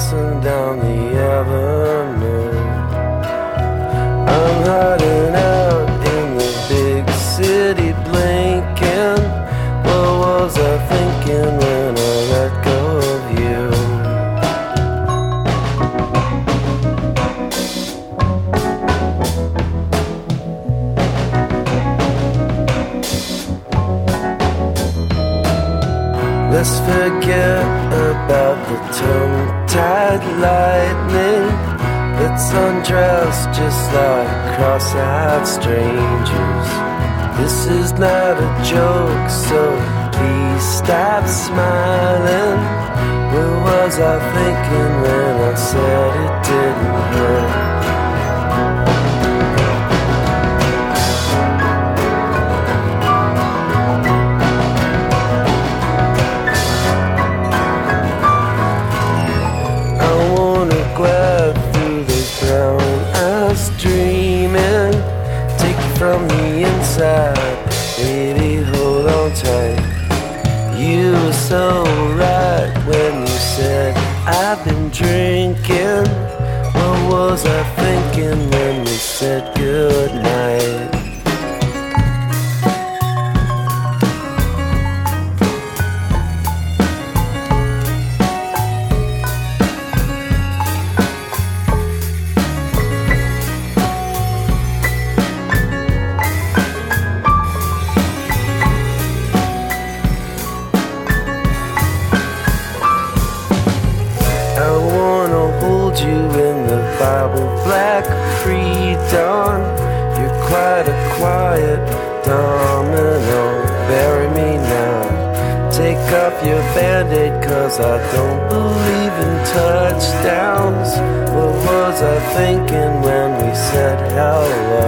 passing down the avenue. I'm hiding out in the big city blinking. What was I thinking when I let go of you? Let's forget about the tongue-tied lightning. Let's undress just like cross-eyed strangers. This is not a joke, so please stop smiling. What was I thinking when I said it didn't hurt? Dreaming, take it from the inside, baby, hold on tight. You were so right when you said I've been drinking. What was I thinking when we said goodnight? You in the Bible black pre-dawn. You're quite a quiet domino. Bury me now. Take off your band-aid, 'cause I don't believe in touchdowns. What was I thinking when we said hello?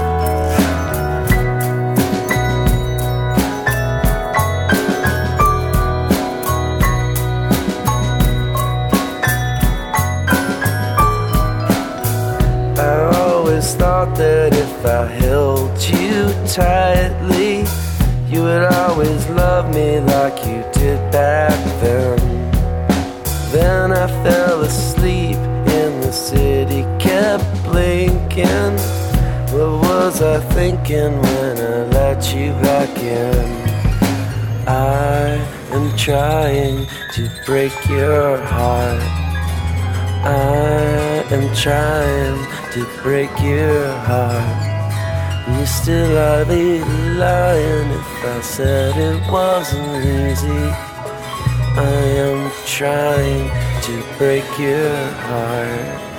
Thought that if I held you tightly, you would always love me like you did back then. Then I fell asleep and the city kept blinking. What was I thinking when I let you back in? I am trying to break your heart. I am trying to break your heart. You still I'd be lying if I said it wasn't easy. I am trying to break your heart.